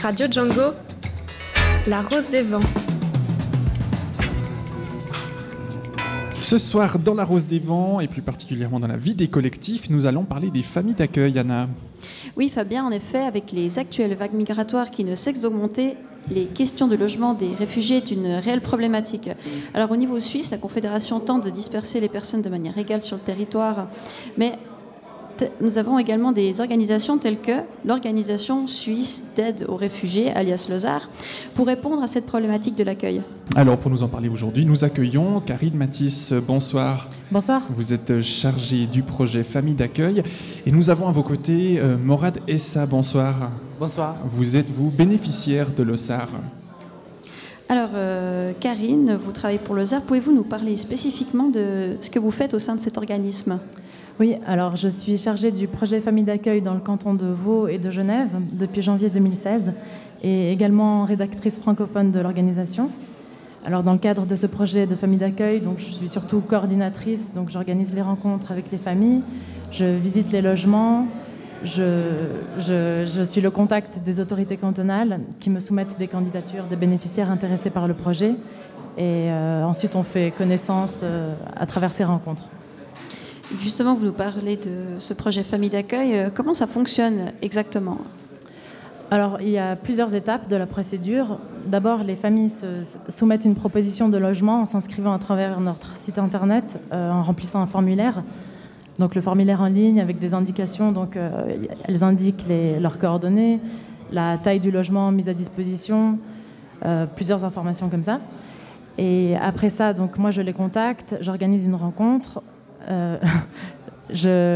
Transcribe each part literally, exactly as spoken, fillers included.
Radio Django, la rose des vents. Ce soir, dans la Rose des Vents, et plus particulièrement dans la vie des collectifs, nous allons parler des familles d'accueil, Anna. Oui, Fabien, en effet, avec les actuelles vagues migratoires qui ne cessent d'augmenter, les questions de logement des réfugiés est une réelle problématique. Alors au niveau suisse, la Confédération tente de disperser les personnes de manière égale sur le territoire, mais nous avons également des organisations telles que l'Organisation suisse d'aide aux réfugiés, alias l'OSAR, pour répondre à cette problématique de l'accueil. Alors pour nous en parler aujourd'hui, nous accueillons Karine Matisse. Bonsoir. Bonsoir. Vous êtes chargée du projet Famille d'accueil et nous avons à vos côtés euh, Morad Essa. Bonsoir. Bonsoir. Vous êtes, vous, bénéficiaire de l'OSAR. Alors, euh, Karine, vous travaillez pour l'OSAR. Pouvez-vous nous parler spécifiquement de ce que vous faites au sein de cet organisme ? Oui, alors je suis chargée du projet Famille d'accueil dans le canton de Vaud et de Genève depuis janvier deux mille seize et également rédactrice francophone de l'organisation. Alors dans le cadre de ce projet de famille d'accueil, donc je suis surtout coordinatrice, donc j'organise les rencontres avec les familles, je visite les logements, je, je, je suis le contact des autorités cantonales qui me soumettent des candidatures de bénéficiaires intéressés par le projet et euh, ensuite on fait connaissance euh, à travers ces rencontres. Justement, vous nous parlez de ce projet famille d'accueil. Comment ça fonctionne exactement ? Alors, il y a plusieurs étapes de la procédure. D'abord, les familles se soumettent une proposition de logement en s'inscrivant à travers notre site internet, euh, en remplissant un formulaire. Donc, le formulaire en ligne avec des indications. Donc, euh, elles indiquent les, leurs coordonnées, la taille du logement mise à disposition, euh, plusieurs informations comme ça. Et après ça, donc, moi, je les contacte, j'organise une rencontre. Euh, je,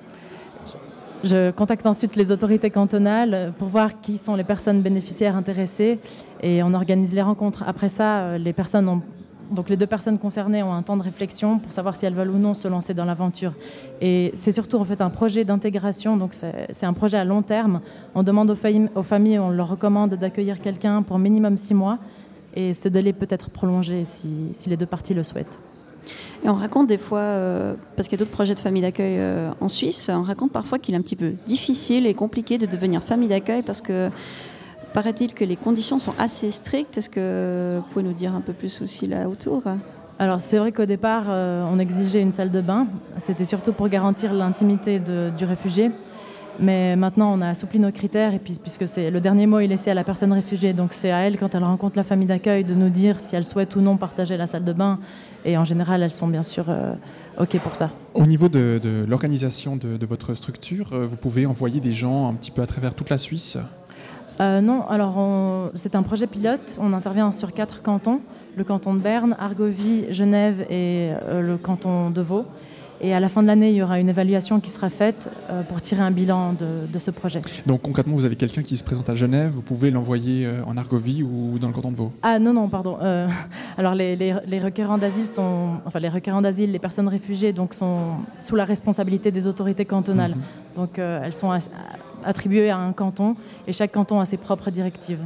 je contacte ensuite les autorités cantonales pour voir qui sont les personnes bénéficiaires intéressées et on organise les rencontres. Après ça, les personnes ont, donc les deux personnes concernées ont un temps de réflexion pour savoir si elles veulent ou non se lancer dans l'aventure. Et c'est surtout en fait un projet d'intégration, donc c'est, c'est un projet à long terme. On demande aux familles, aux familles, on leur recommande d'accueillir quelqu'un pour minimum six mois et ce délai peut être prolongé si, si les deux parties le souhaitent. Et on raconte des fois, euh, parce qu'il y a d'autres projets de famille d'accueil euh, en Suisse, on raconte parfois qu'il est un petit peu difficile et compliqué de devenir famille d'accueil parce que paraît-il que les conditions sont assez strictes. Est-ce que vous pouvez nous dire un peu plus aussi là autour ? Alors c'est vrai qu'au départ, euh, on exigeait une salle de bain. C'était surtout pour garantir l'intimité de, du réfugié. Mais maintenant, on a assoupli nos critères et puis, puisque c'est, le dernier mot est laissé à la personne réfugiée. Donc c'est à elle, quand elle rencontre la famille d'accueil, de nous dire si elle souhaite ou non partager la salle de bain. Et en général, elles sont bien sûr euh, OK pour ça. Au niveau de, de l'organisation de, de votre structure, vous pouvez envoyer des gens un petit peu à travers toute la Suisse ? euh, Non, alors on, c'est un projet pilote. On intervient sur quatre cantons. Le canton de Berne, Argovie, Genève et euh, le canton de Vaud. Et à la fin de l'année, il y aura une évaluation qui sera faite euh, pour tirer un bilan de, de ce projet. Donc concrètement, vous avez quelqu'un qui se présente à Genève, vous pouvez l'envoyer euh, en Argovie ou dans le canton de Vaud ? Ah non, non, pardon. Euh, alors les, les, les requérants d'asile sont, enfin les requérants d'asile, les personnes réfugiées, donc sont sous la responsabilité des autorités cantonales. Mmh. Donc euh, elles sont as, attribuées à un canton et chaque canton a ses propres directives.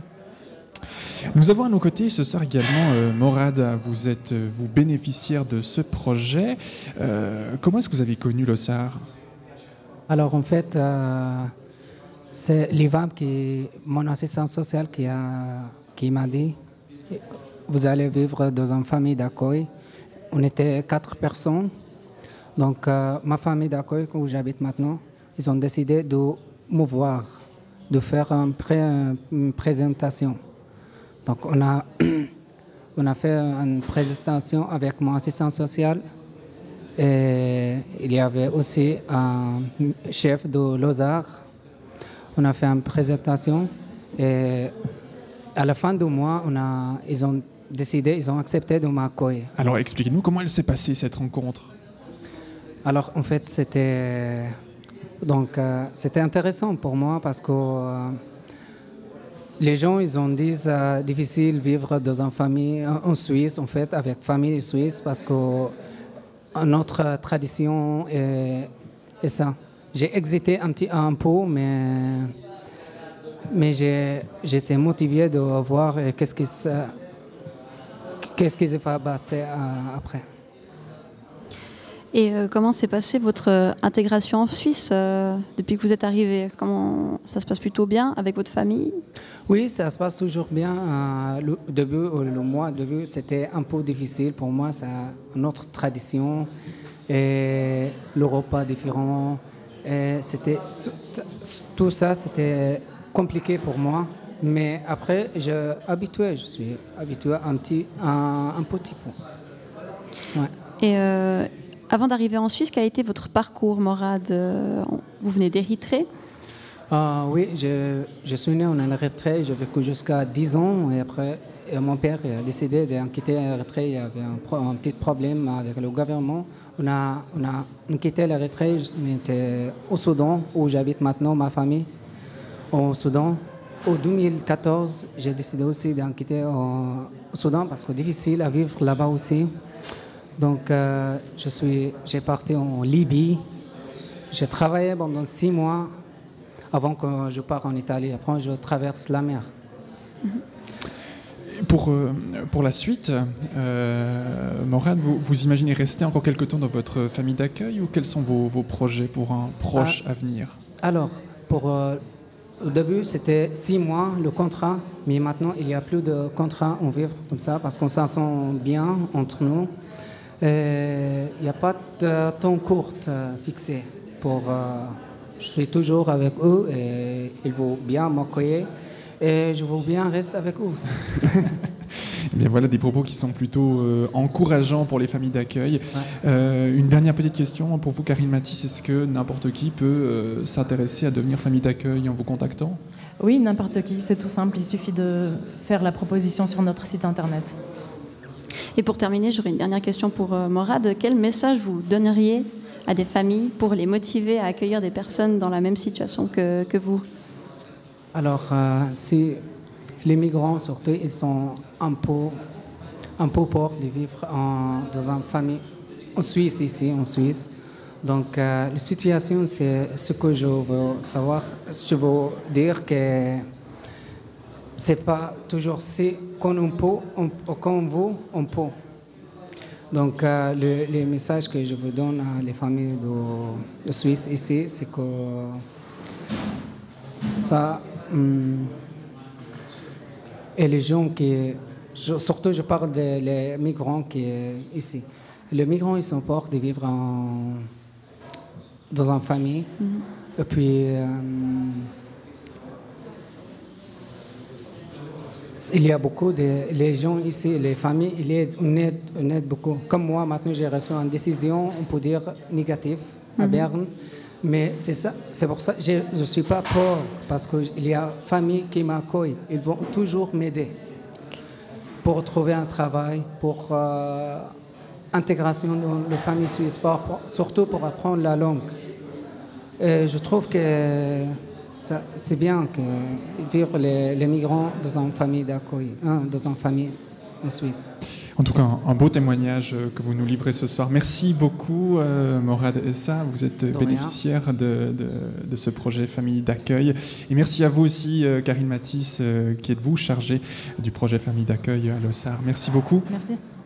Nous avons à nos côtés ce soir également euh, Morad, vous êtes euh, vous bénéficiaire de ce projet. Euh, comment est-ce que vous avez connu l'OSAR ? Alors en fait, euh, c'est l'I V A M, qui, mon assistant social, qui, a, qui m'a dit « Vous allez vivre dans une famille d'accueil ». On était quatre personnes. Donc euh, ma famille d'accueil, où j'habite maintenant, ils ont décidé de me voir, de faire un pré, une présentation. Donc on a, on a fait une présentation avec mon assistant social et il y avait aussi un chef de l'OSAR. On a fait une présentation et à la fin du mois, on a, ils ont décidé, ils ont accepté de m'accueillir. Alors expliquez-nous comment elle s'est passée cette rencontre. Alors en fait c'était, donc, euh, c'était intéressant pour moi parce que euh, les gens, ils ont dit c'est euh, difficile de vivre dans une famille en Suisse, en fait, avec famille suisse, parce que notre tradition est, est ça. J'ai hésité un petit un peu, mais, mais j'ai, j'étais motivé de voir qu'est-ce qui se, qu'est-ce qui se va passer euh, après. Et euh, comment s'est passée votre euh, intégration en Suisse euh, depuis que vous êtes arrivé? Comment ça se passe? Plutôt bien avec votre famille? Oui, ça se passe toujours bien. Euh, le début, le mois début, c'était un peu difficile pour moi. C'est une autre tradition et le repas différent. Et c'était tout ça, c'était compliqué pour moi. Mais après, je habitué, je suis habitué un petit, un, un petit peu. Ouais. Et euh, avant d'arriver en Suisse, quel a été votre parcours, Morad? Vous venez d'Érythrée? Ah, oui, je, je suis né en Érythrée, j'ai vécu jusqu'à dix ans et après et mon père a décidé de quitter l'Érythrée. Il y avait un, pro, un petit problème avec le gouvernement. On a, on a quitté l'Érythrée, on était au Soudan où j'habite maintenant, ma famille, au Soudan. En deux mille quatorze, j'ai décidé aussi de quitter au Soudan parce que c'est difficile à vivre là-bas aussi. Donc, euh, je suis, j'ai parti en Libye. J'ai travaillé pendant six mois avant que je parte en Italie. Après, je traverse la mer. Pour, euh, pour la suite, euh, Morad, vous, vous imaginez rester encore quelque temps dans votre famille d'accueil ou quels sont vos, vos projets pour un proche ah, avenir? Alors, pour, euh, au début, c'était six mois le contrat, mais maintenant, il n'y a plus de contrat en vivre comme ça parce qu'on s'en sent bien entre nous. Il n'y a pas de temps court euh, fixé. Pour, euh, je suis toujours avec eux et ils vont bien m'accueillir et je veux bien rester avec eux aussi. Eh bien voilà des propos qui sont plutôt euh, encourageants pour les familles d'accueil. Ouais. Euh, une dernière petite question pour vous, Karine Mathis. Est-ce que n'importe qui peut euh, s'intéresser à devenir famille d'accueil en vous contactant? Oui, n'importe qui. C'est tout simple. Il suffit de faire la proposition sur notre site internet. Et pour terminer, j'aurais une dernière question pour euh, Morad. Quel message vous donneriez à des familles pour les motiver à accueillir des personnes dans la même situation que, que vous? Alors, euh, si les migrants, surtout, ils sont un peu, un peu peur de vivre en, dans une famille en Suisse, ici, en Suisse. Donc, euh, la situation, c'est ce que je veux savoir. Je veux dire que c'est pas toujours si quand on peut, on, quand on veut, on peut. Donc, euh, le, le message que je vous donne à les familles de, de Suisse ici, c'est que ça, hum, et les gens qui, je, surtout je parle des les migrants qui sont ici. Les migrants, ils sont peur de vivre en, dans une famille. Mm-hmm. Et puis, euh, il y a beaucoup de les gens ici, les familles, il aide, on, aide, on aide beaucoup. Comme moi, maintenant, j'ai reçu une décision, on peut dire, négative à mm-hmm. Berne. Mais c'est ça, c'est pour ça que je ne suis pas pauvre, parce qu'il y a une famille qui m'accueille. Ils vont toujours m'aider pour trouver un travail, pour euh, intégration dans la famille suisse, pour, surtout pour apprendre la langue. Et je trouve que ça, c'est bien que vivre les, les migrants dans une famille d'accueil, hein, dans une famille en Suisse. En tout cas, un, un beau témoignage que vous nous livrez ce soir. Merci beaucoup, euh, Morad Essa. Vous êtes de bénéficiaire de, de, de ce projet Famille d'accueil. Et merci à vous aussi, euh, Karine Mathis, euh, qui êtes vous chargée du projet Famille d'accueil à Lossar. Merci beaucoup. Merci.